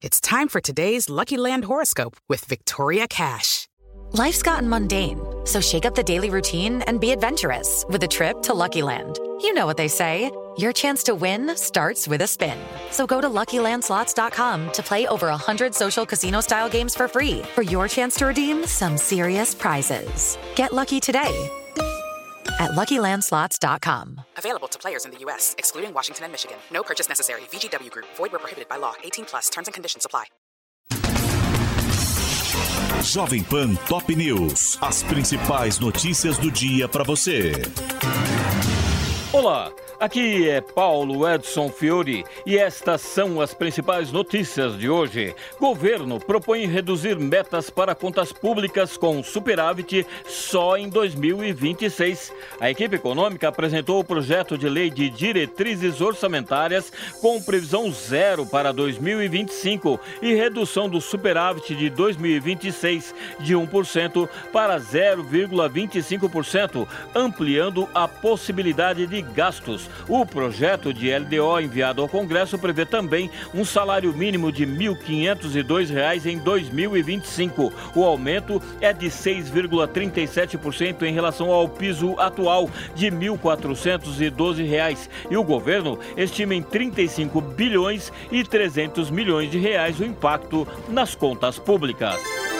It's time for today's Lucky Land horoscope with Victoria Cash. Life's gotten mundane, so shake up the daily routine and be adventurous with a trip to Lucky Land. You know what they say, your chance to win starts with a spin. So go to LuckyLandSlots.com to play over 100 social casino-style games for free for your chance to redeem some serious prizes. Get lucky today at LuckyLandSlots.com. Available to players in the U.S., excluding Washington and Michigan. No purchase necessary. VGW Group. Void where prohibited by law. 18+. Terms and conditions apply. Jovem Pan Top News. As principais notícias do dia para você. Olá, aqui é Paulo Edson Fiori e estas são as principais notícias de hoje. Governo propõe reduzir metas para contas públicas com superávit só em 2026. A equipe econômica apresentou o projeto de lei de diretrizes orçamentárias com previsão zero para 2025 e redução do superávit de 2026 de 1% para 0,25%, ampliando a possibilidade de gastos. O projeto de LDO enviado ao Congresso prevê também um salário mínimo de R$ 1.502 em 2025. O aumento é de 6,37% em relação ao piso atual de R$ 1.412 e o governo estima em 35 bilhões e 300 milhões de reais o impacto nas contas públicas.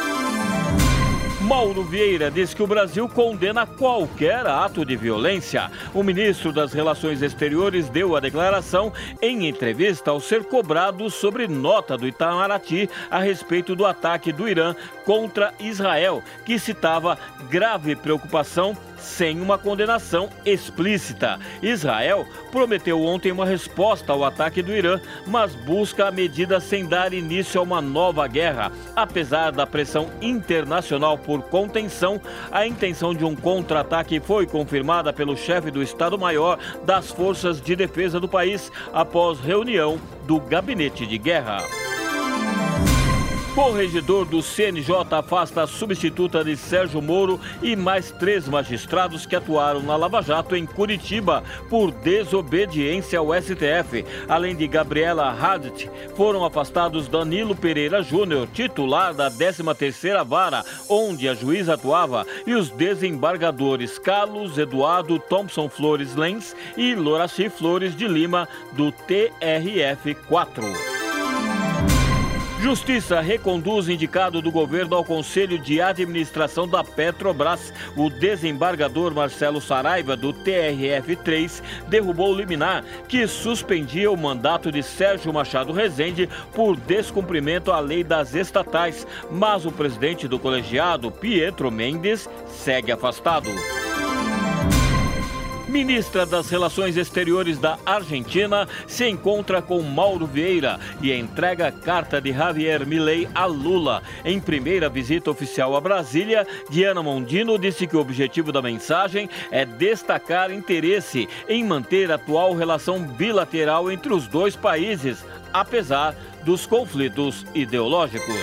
Mauro Vieira diz que o Brasil condena qualquer ato de violência. O ministro das Relações Exteriores deu a declaração em entrevista ao ser cobrado sobre nota do Itamaraty a respeito do ataque do Irã contra Israel, que citava grave preocupação sem uma condenação explícita. Israel prometeu ontem uma resposta ao ataque do Irã, mas busca a medida sem dar início a uma nova guerra. Apesar da pressão internacional por contenção, a intenção de um contra-ataque foi confirmada pelo chefe do Estado-Maior das Forças de Defesa do país após reunião do Gabinete de Guerra. Corregedor do CNJ afasta a substituta de Sérgio Moro e mais 3 magistrados que atuaram na Lava Jato em Curitiba por desobediência ao STF. Além de Gabriela Haddad, foram afastados Danilo Pereira Júnior, titular da 13ª Vara, onde a juíza atuava, e os desembargadores Carlos Eduardo Thompson Flores Lenz e Loraci Flores de Lima, do TRF4. Justiça reconduz indicado do governo ao Conselho de Administração da Petrobras. O desembargador Marcelo Saraiva, do TRF3, derrubou o liminar que suspendia o mandato de Sérgio Machado Rezende por descumprimento à lei das estatais, mas o presidente do colegiado, Pietro Mendes, segue afastado. Ministra das Relações Exteriores da Argentina se encontra com Mauro Vieira e entrega carta de Javier Milei a Lula. Em primeira visita oficial a Brasília, Diana Mondino disse que o objetivo da mensagem é destacar interesse em manter a atual relação bilateral entre os dois países, apesar dos conflitos ideológicos.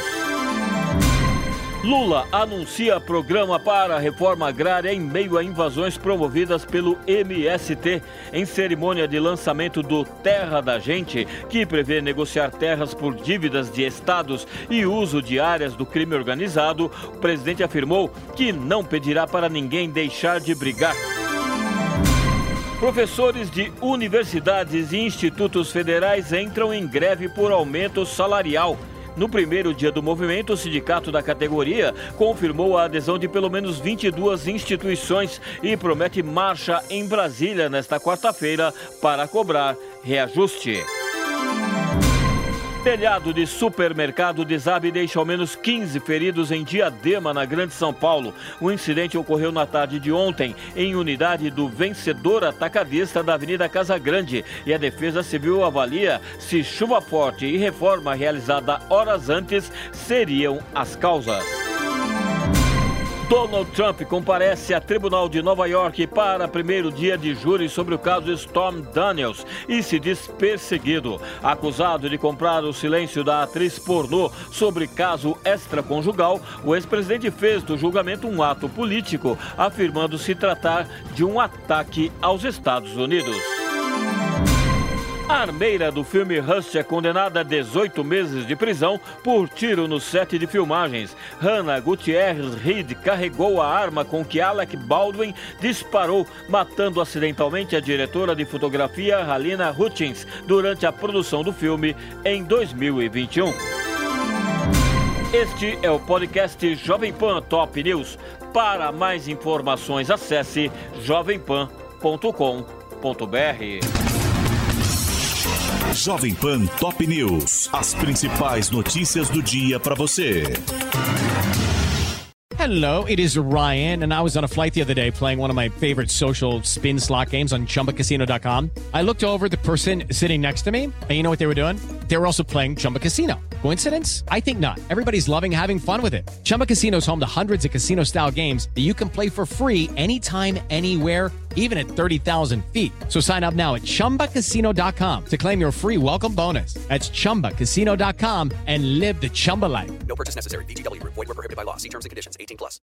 Lula anuncia programa para a reforma agrária em meio a invasões promovidas pelo MST. Em cerimônia de lançamento do Terra da Gente, que prevê negociar terras por dívidas de estados e uso de áreas do crime organizado, o presidente afirmou que não pedirá para ninguém deixar de brigar. Professores de universidades e institutos federais entram em greve por aumento salarial. No primeiro dia do movimento, o sindicato da categoria confirmou a adesão de pelo menos 22 instituições e promete marcha em Brasília nesta quarta-feira para cobrar reajuste. Telhado de supermercado desaba e deixa ao menos 15 feridos em Diadema, na Grande São Paulo. O incidente ocorreu na tarde de ontem, em unidade do Vencedor Atacadista da Avenida Casa Grande. E a Defesa Civil avalia se chuva forte e reforma realizada horas antes seriam as causas. Donald Trump comparece a Tribunal de Nova York para primeiro dia de júri sobre o caso Stormy Daniels e se diz perseguido. Acusado de comprar o silêncio da atriz pornô sobre caso extraconjugal, o ex-presidente fez do julgamento um ato político, afirmando se tratar de um ataque aos Estados Unidos. A armeira do filme Rust é condenada a 18 meses de prisão por tiro no set de filmagens. Hannah Gutierrez Reed carregou a arma com que Alec Baldwin disparou, matando acidentalmente a diretora de fotografia Halyna Hutchins durante a produção do filme em 2021. Este é o podcast Jovem Pan Top News. Para mais informações, acesse jovempan.com.br. Jovem Pan Top News. As principais notícias do dia para você. Hello, it is Ryan, and I was on a flight the other day playing one of my favorite social spin slot games on ChumbaCasino.com. I looked over at the person sitting next to me, and you know what they were doing? They were also playing Chumba Casino. Coincidence? I think not. Everybody's loving having fun with it. Chumba Casino is home to hundreds of casino-style games that you can play for free anytime, anywhere, even at 30,000 feet. So sign up now at ChumbaCasino.com to claim your free welcome bonus. That's ChumbaCasino.com and live the Chumba life. No purchase necessary. VGW Group. Void where prohibited by law. See terms and conditions. 18+.